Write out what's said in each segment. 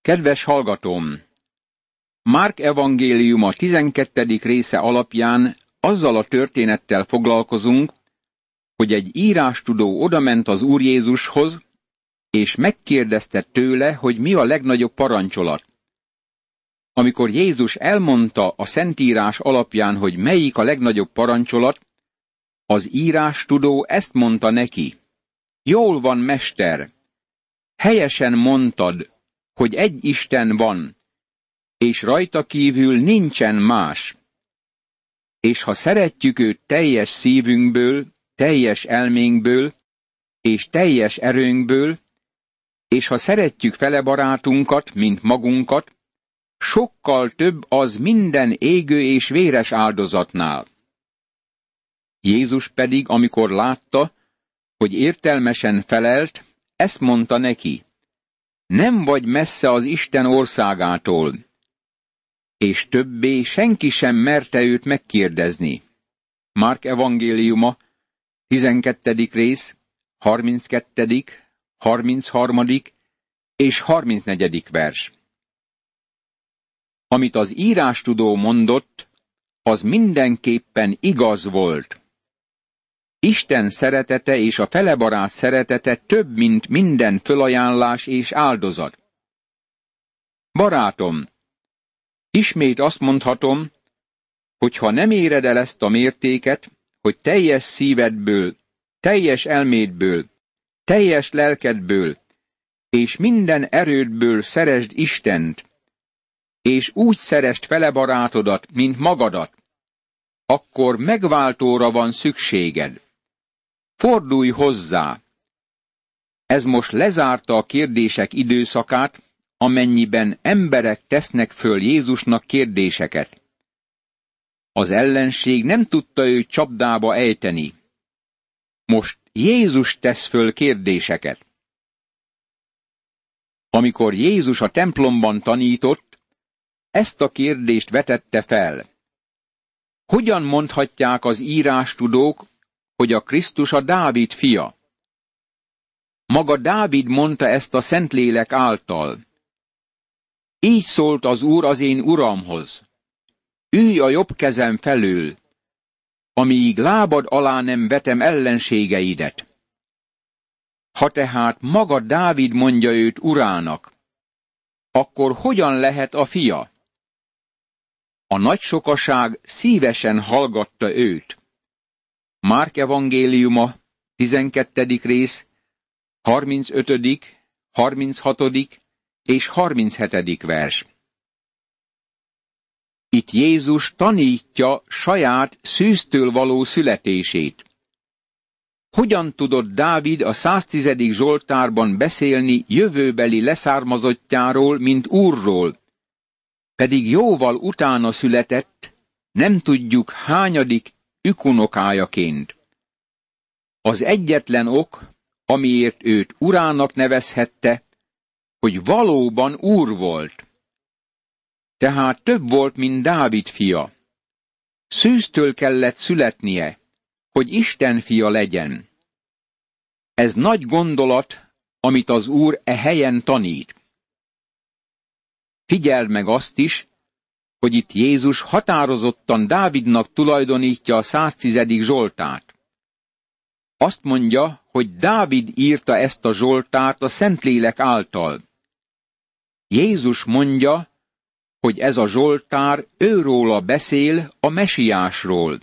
Kedves hallgatóm! Márk evangéliuma 12. része alapján azzal a történettel foglalkozunk, hogy egy írástudó odament az Úr Jézushoz, és megkérdezte tőle, hogy mi a legnagyobb parancsolat. Amikor Jézus elmondta a Szentírás alapján, hogy melyik a legnagyobb parancsolat, az írástudó ezt mondta neki: Jól van, mester! Helyesen mondtad, hogy egy Isten van, és rajta kívül nincsen más. És ha szeretjük őt teljes szívünkből, teljes elménkből, és teljes erőnkből, és ha szeretjük fele barátunkat, mint magunkat, sokkal több az minden égő és véres áldozatnál. Jézus pedig, amikor látta, hogy értelmesen felelt, ezt mondta neki: Nem vagy messze az Isten országától. És többé senki sem merte őt megkérdezni. Márk evangéliuma, 12. rész, 32., 33. és 34. vers. Amit az írástudó mondott, az mindenképpen igaz volt. Isten szeretete és a felebarát szeretete több, mint minden fölajánlás és áldozat. Barátom, ismét azt mondhatom, hogy ha nem éred el ezt a mértéket, hogy teljes szívedből, teljes elmédből, teljes lelkedből és minden erődből szeresd Istent, és úgy szeresd fele barátodat, mint magadat, akkor megváltóra van szükséged. Fordulj hozzá! Ez most lezárta a kérdések időszakát, amennyiben emberek tesznek föl Jézusnak kérdéseket. Az ellenség nem tudta őt csapdába ejteni. Most Jézus tesz föl kérdéseket. Amikor Jézus a templomban tanított, ezt a kérdést vetette fel. Hogyan mondhatják az írástudók, hogy a Krisztus a Dávid fia? Maga Dávid mondta ezt a Szentlélek által. Így szólt az Úr az én Uramhoz: Ülj a jobb kezem felől, amíg lábad alá nem vetem ellenségeidet. Ha tehát maga Dávid mondja őt urának, akkor hogyan lehet a fia? A nagy sokaság szívesen hallgatta őt. Márk evangéliuma, 12. rész, 35., 36. és 37. vers. Itt Jézus tanítja saját szűztől való születését. Hogyan tudott Dávid a 110. Zsoltárban beszélni jövőbeli leszármazottjáról, mint Úrról, pedig jóval utána született, nem tudjuk hányadik ükunokájaként. Az egyetlen ok, amiért őt urának nevezhette, hogy valóban úr volt. Tehát több volt, mint Dávid fia. Szűztől kellett születnie, hogy Isten fia legyen. Ez nagy gondolat, amit az Úr e helyen tanít. Figyeld meg azt is, hogy itt Jézus határozottan Dávidnak tulajdonítja a 110. Zsoltárt. Azt mondja, hogy Dávid írta ezt a Zsoltárt a Szentlélek által. Jézus mondja, hogy ez a Zsoltár őróla beszél, a Mesiásról.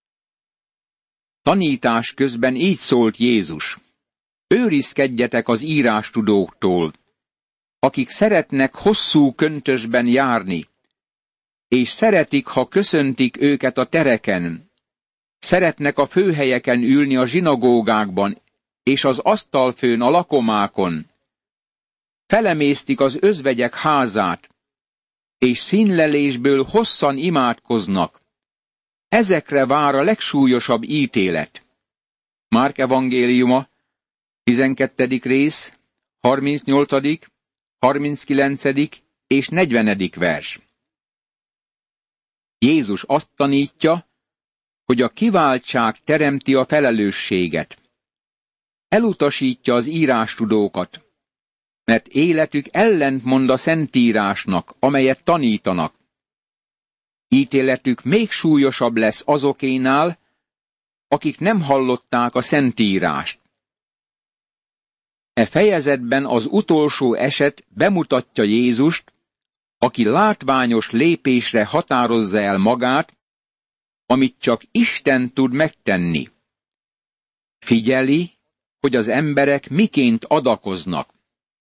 Tanítás közben így szólt Jézus: Őrizkedjetek az írástudóktól, akik szeretnek hosszú köntösben járni, és szeretik, ha köszöntik őket a tereken, szeretnek a főhelyeken ülni a zsinagógákban, és az asztalfőn a lakomákon. Felemésztik az özvegyek házát, és színlelésből hosszan imádkoznak. Ezekre vár a legsúlyosabb ítélet. Márk evangéliuma, 12. rész, 38., 39. és 40. vers. Jézus azt tanítja, hogy a kiváltság teremti a felelősséget. Elutasítja az írástudókat, mert életük ellentmond a Szentírásnak, amelyet tanítanak. Ítéletük még súlyosabb lesz azokénál, akik nem hallották a Szentírást. E fejezetben az utolsó eset bemutatja Jézust, aki látványos lépésre határozza el magát, amit csak Isten tud megtenni. Figyeli, hogy az emberek miként adakoznak.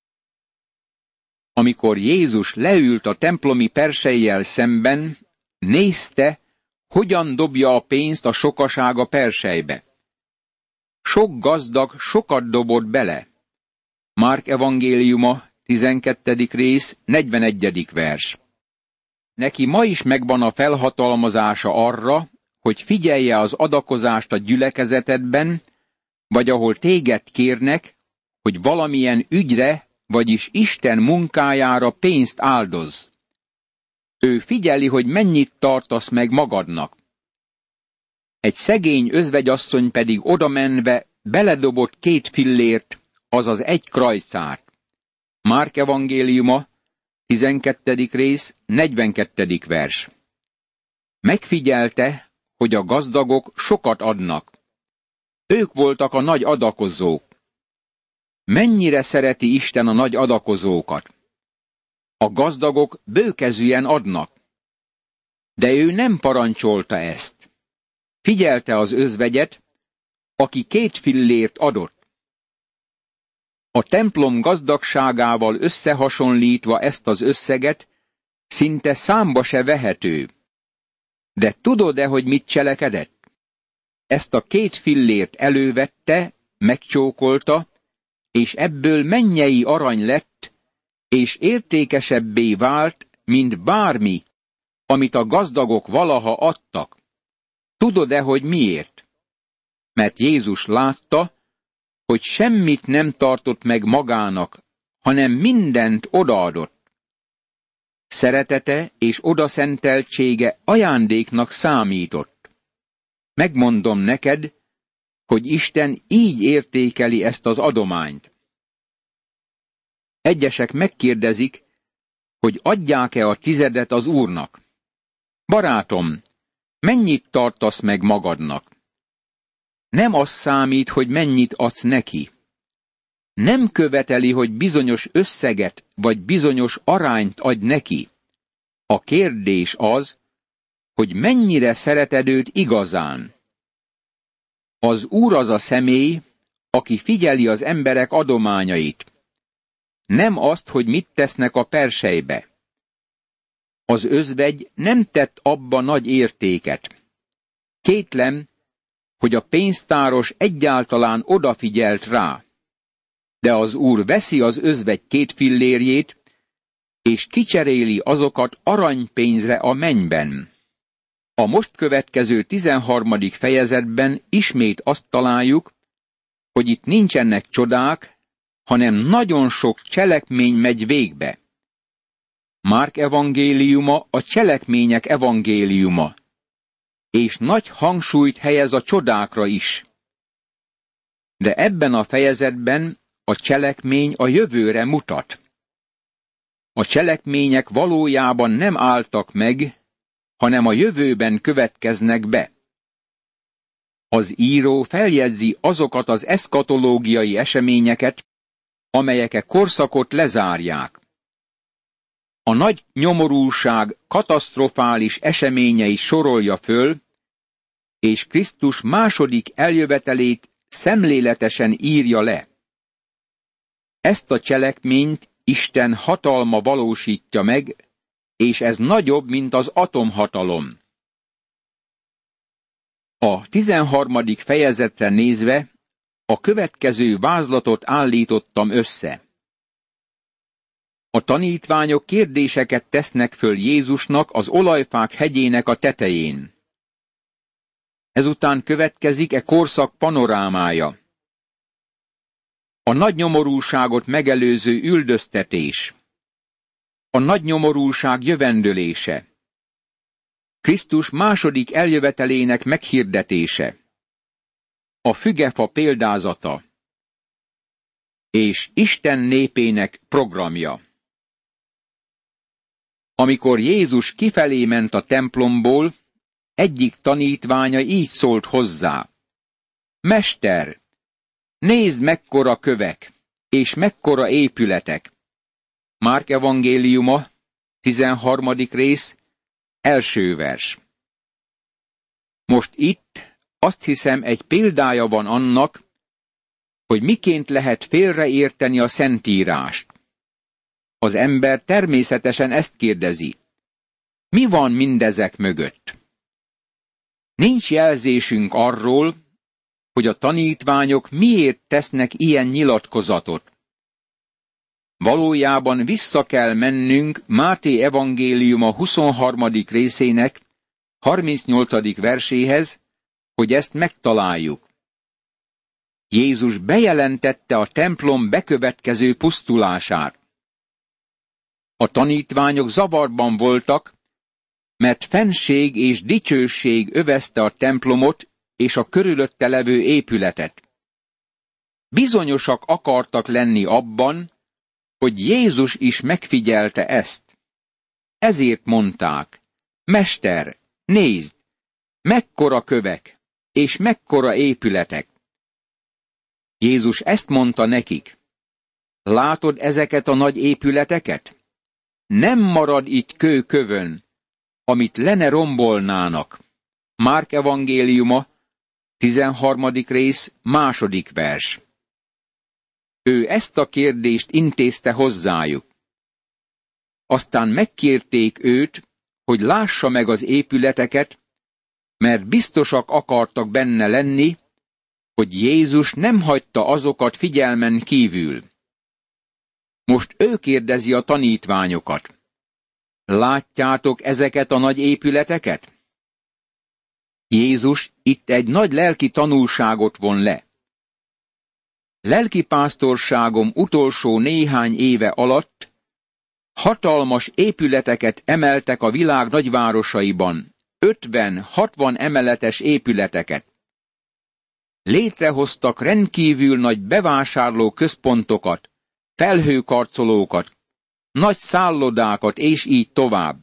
Amikor Jézus leült a templomi persejjel szemben, nézte, hogyan dobja a pénzt a sokaság a persejbe. Sok gazdag sokat dobott bele. Márk evangéliuma, 12. rész, 41. vers. Neki ma is megvan a felhatalmazása arra, hogy figyelje az adakozást a gyülekezetedben, vagy ahol téged kérnek, hogy valamilyen ügyre, vagyis Isten munkájára pénzt áldozz. Ő figyeli, hogy mennyit tartasz meg magadnak. Egy szegény özvegyasszony pedig odamenve beledobott 2 fillért, azaz 1 krajcárt. Márk evangéliuma, 12. rész, 42. vers. Megfigyelte, hogy a gazdagok sokat adnak. Ők voltak a nagy adakozók. Mennyire szereti Isten a nagy adakozókat? A gazdagok bőkezűen adnak. De ő nem parancsolta ezt. Figyelte az özvegyet, aki 2 fillért adott. A templom gazdagságával összehasonlítva ezt az összeget szinte számba se vehető. De tudod-e, hogy mit cselekedett? Ezt a 2 fillért elővette, megcsókolta, és ebből mennyei arany lett, és értékesebbé vált, mint bármi, amit a gazdagok valaha adtak. Tudod-e, hogy miért? Mert Jézus látta, hogy semmit nem tartott meg magának, hanem mindent odaadott. Szeretete és odaszenteltsége ajándéknak számított. Megmondom neked, hogy Isten így értékeli ezt az adományt. Egyesek megkérdezik, hogy adják-e a 10 az Úrnak. Barátom, mennyit tartasz meg magadnak? Nem az számít, hogy mennyit adsz neki. Nem követeli, hogy bizonyos összeget vagy bizonyos arányt adj neki. A kérdés az, hogy mennyire szereted őt igazán. Az Úr az a személy, aki figyeli az emberek adományait. Nem azt, hogy mit tesznek a persejbe. Az özvegy nem tett abba nagy értéket. Kétlem, hogy a pénztáros egyáltalán odafigyelt rá. De az Úr veszi az özvegy 2 fillérjét, és kicseréli azokat aranypénzre a mennyben. A most következő 13. fejezetben ismét azt találjuk, hogy itt nincsenek csodák, hanem nagyon sok cselekmény megy végbe. Márk evangéliuma a cselekmények evangéliuma, és nagy hangsúlyt helyez a csodákra is. De ebben a fejezetben a cselekmény a jövőre mutat. A cselekmények valójában nem álltak meg, hanem a jövőben következnek be. Az író feljegyzi azokat az eszkatológiai eseményeket, amelyek a korszakot lezárják. A nagy nyomorúság katasztrofális eseményei sorolja föl, és Krisztus második eljövetelét szemléletesen írja le. Ezt a cselekményt Isten hatalma valósítja meg, és ez nagyobb, mint az atomhatalom. A 13. fejezetre nézve a következő vázlatot állítottam össze. A tanítványok kérdéseket tesznek föl Jézusnak az olajfák hegyének a tetején. Ezután következik e korszak panorámája. A nagy nyomorúságot megelőző üldöztetés. A nagy nyomorúság jövendölése. Krisztus második eljövetelének meghirdetése. A fügefa példázata. és Isten népének programja. Amikor Jézus kifelé ment a templomból, egyik tanítványa így szólt hozzá: Mester, nézd, mekkora kövek, és mekkora épületek. Márk evangéliuma, 13. rész, 1. vers. Most itt azt hiszem, egy példája van annak, hogy miként lehet félreérteni a Szentírást. Az ember természetesen ezt kérdezi: mi van mindezek mögött? Nincs jelzésünk arról, hogy a tanítványok miért tesznek ilyen nyilatkozatot. Valójában vissza kell mennünk Máté evangéliuma 23. részének 38. verséhez, hogy ezt megtaláljuk. Jézus bejelentette a templom bekövetkező pusztulását. A tanítványok zavarban voltak, mert fennség és dicsőség övezte a templomot és a körülötte levő épületet. Bizonyosak akartak lenni abban, hogy Jézus is megfigyelte ezt. Ezért mondták: Mester, nézd, mekkora kövek, és mekkora épületek. Jézus ezt mondta nekik: látod ezeket a nagy épületeket? Nem marad itt kő kövön, amit le ne rombolnának. Márk evangéliuma, 13. rész, 2. vers. Ő ezt a kérdést intézte hozzájuk. Aztán megkérték őt, hogy lássa meg az épületeket, mert biztosak akartak benne lenni, hogy Jézus nem hagyta azokat figyelmen kívül. Most ő kérdezi a tanítványokat: látjátok ezeket a nagy épületeket? Jézus itt egy nagy lelki tanulságot von le. Lelkipásztorságom utolsó néhány éve alatt hatalmas épületeket emeltek a világ nagyvárosaiban, 50-60 emeletes épületeket. Létrehoztak rendkívül nagy bevásárló központokat, felhőkarcolókat, nagy szállodákat, és így tovább.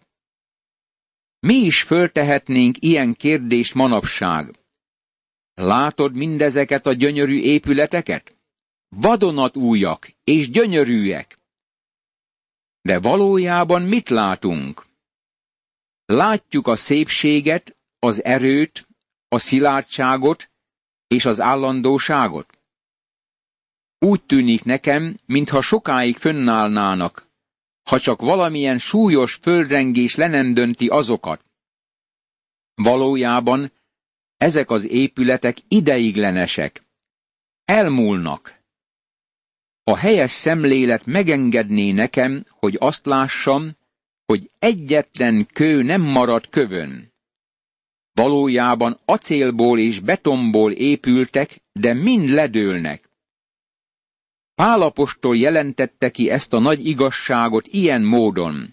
Mi is föltehetnénk ilyen kérdést manapság. Látod mindezeket a gyönyörű épületeket? Vadonatújak és gyönyörűek. De valójában mit látunk? Látjuk a szépséget, az erőt, a szilárdságot és az állandóságot? Úgy tűnik nekem, mintha sokáig fönnállnának, ha csak valamilyen súlyos földrengés le nem dönti azokat. Valójában ezek az épületek ideiglenesek. Elmúlnak. A helyes szemlélet megengedné nekem, hogy azt lássam, hogy egyetlen kő nem marad kövön. Valójában acélból és betonból épültek, de mind ledőlnek. Pál apostol jelentette ki ezt a nagy igazságot ilyen módon: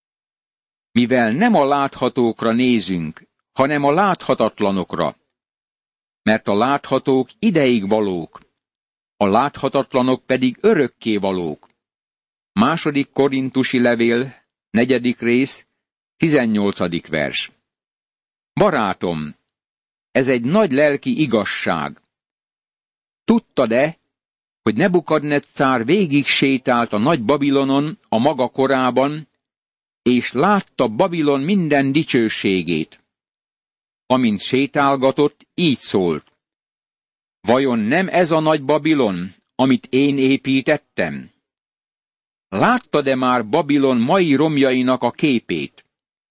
mivel nem a láthatókra nézünk, hanem a láthatatlanokra. Mert a láthatók ideig valók, a láthatatlanok pedig örökké valók. 2. Korintusi levél, 4. rész, 18. vers. Barátom, ez egy nagy lelki igazság. Tudtad-e, hogy Nebukadnetszár végig sétált a nagy Babilonon a maga korában, és látta Babilon minden dicsőségét? Amint sétálgatott, így szólt: vajon nem ez a nagy Babilon, amit én építettem? Láttad-e már Babilon mai romjainak a képét?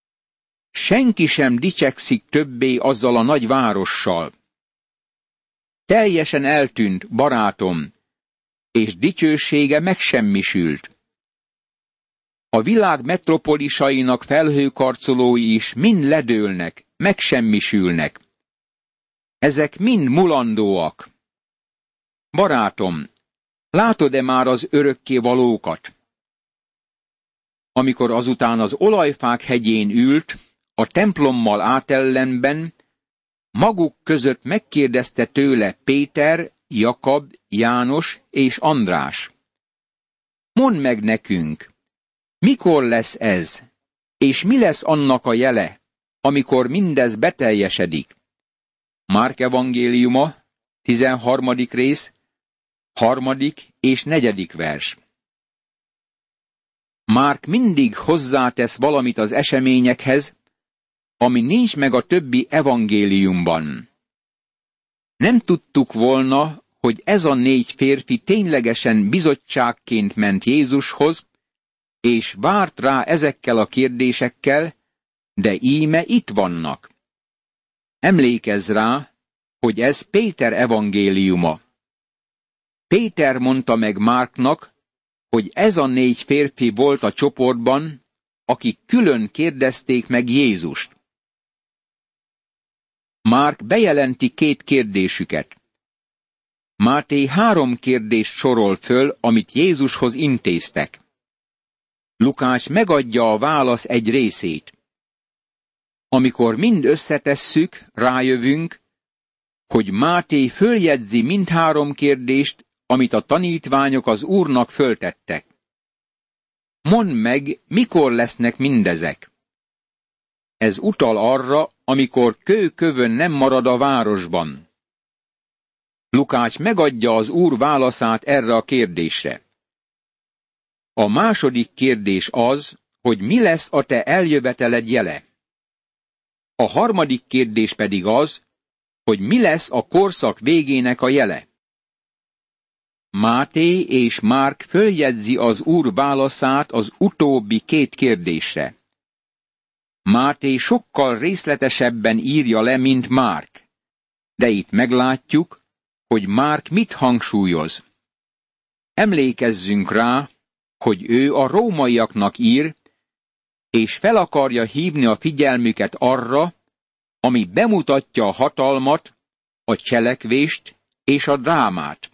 Senki sem dicsekszik többé azzal a nagy várossal. Teljesen eltűnt, barátom, és dicsősége megsemmisült. A világ metropolisainak felhőkarcolói is mind ledőlnek, megsemmisülnek. Ezek mind mulandóak. Barátom, látod-e már az örökké valókat? Amikor azután az olajfák hegyén ült, a templommal átellenben, maguk között megkérdezte tőle Péter, Jakab, János és András. Mondd meg nekünk, mikor lesz ez, és mi lesz annak a jele, amikor mindez beteljesedik? Márk evangéliuma, 13. rész, 3. és 4. vers. Márk mindig hozzátesz valamit az eseményekhez, ami nincs meg a többi evangéliumban. Nem tudtuk volna, hogy ez a 4 férfi ténylegesen bizottságként ment Jézushoz, és várt rá ezekkel a kérdésekkel, de íme itt vannak. Emlékezz rá, hogy ez Péter evangéliuma. Péter mondta meg Márknak, hogy ez a 4 férfi volt a csoportban, akik külön kérdezték meg Jézust. Márk bejelenti 2 kérdésüket. Máté 3 kérdést sorol föl, amit Jézushoz intéztek. Lukács megadja a válasz egy részét. Amikor mind összetesszük, rájövünk, hogy Máté följegyzi mindhárom kérdést, amit a tanítványok az Úrnak föltettek. Mondd meg, mikor lesznek mindezek. Ez utal arra, amikor kő-kövön nem marad a városban. Lukács megadja az Úr válaszát erre a kérdésre. A második kérdés az, hogy mi lesz a te eljöveteled jele. A harmadik kérdés pedig az, hogy mi lesz a korszak végének a jele. Máté és Márk följegyzi az Úr válaszát az utóbbi 2 kérdésre. Máté sokkal részletesebben írja le, mint Márk, de itt meglátjuk, hogy Márk mit hangsúlyoz. Emlékezzünk rá, hogy ő a rómaiaknak ír, és fel akarja hívni a figyelmüket arra, ami bemutatja a hatalmat, a cselekvést és a drámát.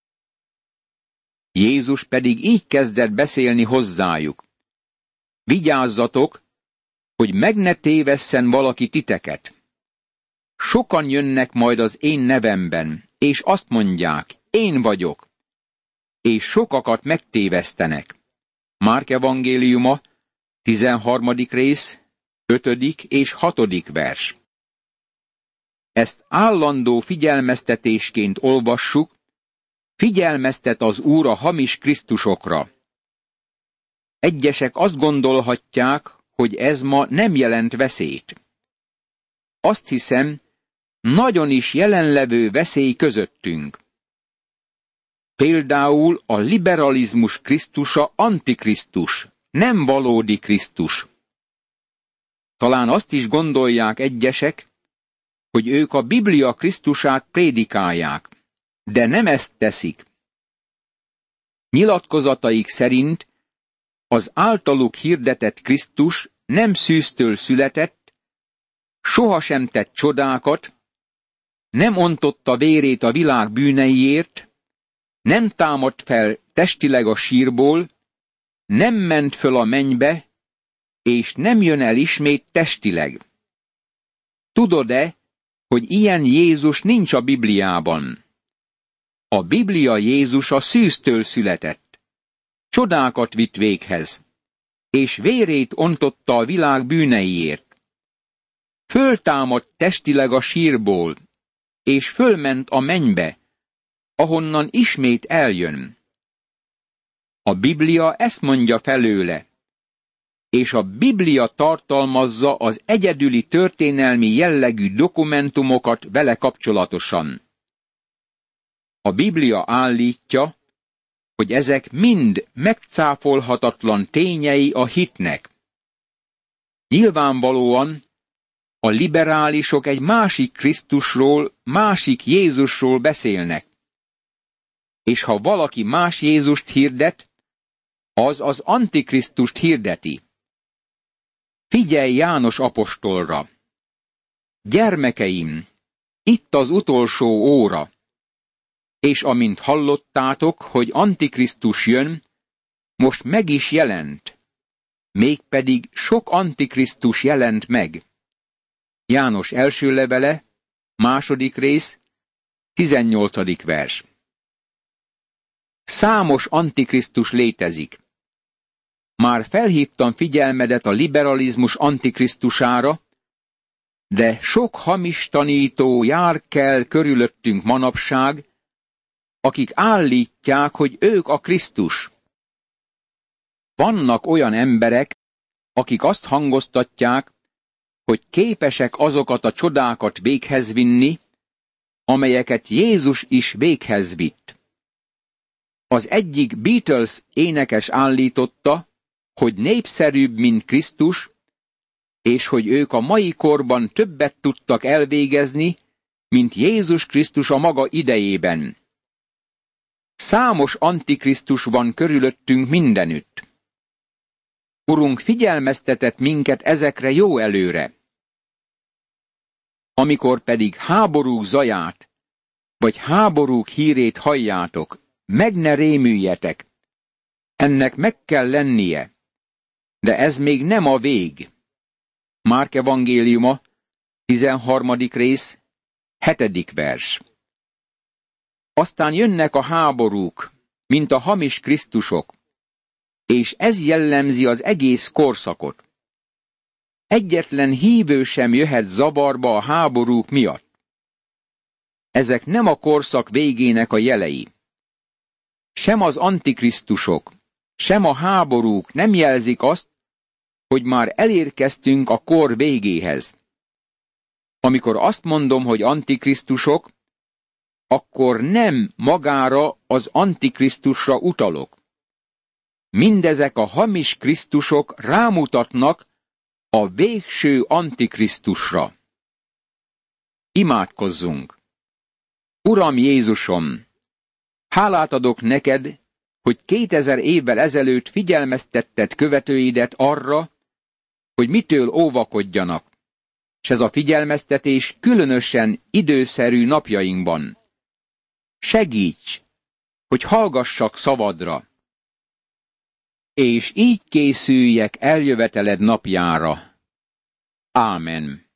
Jézus pedig így kezdett beszélni hozzájuk. Vigyázzatok, hogy meg ne tévesszen valaki titeket. Sokan jönnek majd az én nevemben, és azt mondják, én vagyok, és sokakat megtévesztenek. Márk evangéliuma, 13. rész, 5. és 6. vers. Ezt állandó figyelmeztetésként olvassuk, figyelmeztet az Úr a hamis krisztusokra. Egyesek azt gondolhatják, hogy ez ma nem jelent veszélyt. Azt hiszem, nagyon is jelenlevő veszély közöttünk. Például a liberalizmus Krisztusa antikrisztus, nem valódi Krisztus. Talán azt is gondolják egyesek, hogy ők a Biblia Krisztusát prédikálják, de nem ezt teszik. Nyilatkozataik szerint az általuk hirdetett Krisztus nem szűztől született, sohasem tett csodákat, nem ontotta vérét a világ bűneiért, nem támadt fel testileg a sírból, nem ment föl a mennybe, és nem jön el ismét testileg. Tudod-e, hogy ilyen Jézus nincs a Bibliában? A Biblia Jézusa szűztől született, csodákat vitt véghez, és vérét ontotta a világ bűneiért. Föltámadt testileg a sírból, és fölment a mennybe, ahonnan ismét eljön. A Biblia ezt mondja felőle, és a Biblia tartalmazza az egyedüli történelmi jellegű dokumentumokat vele kapcsolatosan. A Biblia állítja, hogy ezek mind megcáfolhatatlan tényei a hitnek. Nyilvánvalóan a liberálisok egy másik Krisztusról, másik Jézusról beszélnek. És ha valaki más Jézust hirdet, az az antikrisztust hirdeti. Figyelj János apostolra! Gyermekeim, itt az utolsó óra, és amint hallottátok, hogy antikrisztus jön, most meg is jelent, mégpedig sok antikrisztus jelent meg. János első levele, 2. rész, 18. vers. Számos antikrisztus létezik. Már felhívtam figyelmedet a liberalizmus antikrisztusára, de sok hamis tanító jár kell körülöttünk manapság, akik állítják, hogy ők a Krisztus. Vannak olyan emberek, akik azt hangoztatják, hogy képesek azokat a csodákat véghez vinni, amelyeket Jézus is véghez vitt. Az egyik Beatles énekes állította, hogy népszerűbb, mint Krisztus, és hogy ők a mai korban többet tudtak elvégezni, mint Jézus Krisztus a maga idejében. Számos antikrisztus van körülöttünk mindenütt. Urunk figyelmeztetett minket ezekre jó előre. Amikor pedig háborúk zaját, vagy háborúk hírét halljátok, meg ne rémüljetek. Ennek meg kell lennie, de ez még nem a vég. Márk evangéliuma, 13. rész, 7. vers. Aztán jönnek a háborúk, mint a hamis krisztusok, és ez jellemzi az egész korszakot. Egyetlen hívő sem jöhet zavarba a háborúk miatt. Ezek nem a korszak végének a jelei. Sem az antikrisztusok, sem a háborúk nem jelzik azt, hogy már elérkeztünk a kor végéhez. Amikor azt mondom, hogy antikrisztusok, akkor nem magára az antikrisztusra utalok. Mindezek a hamis krisztusok rámutatnak a végső antikrisztusra. Imádkozzunk! Uram Jézusom, hálát adok neked, hogy 2000 évvel ezelőtt figyelmeztetted követőidet arra, hogy mitől óvakodjanak, és ez a figyelmeztetés különösen időszerű napjainkban. Segíts, hogy hallgassak szavadra, és így készüljek eljöveteled napjára. Ámen.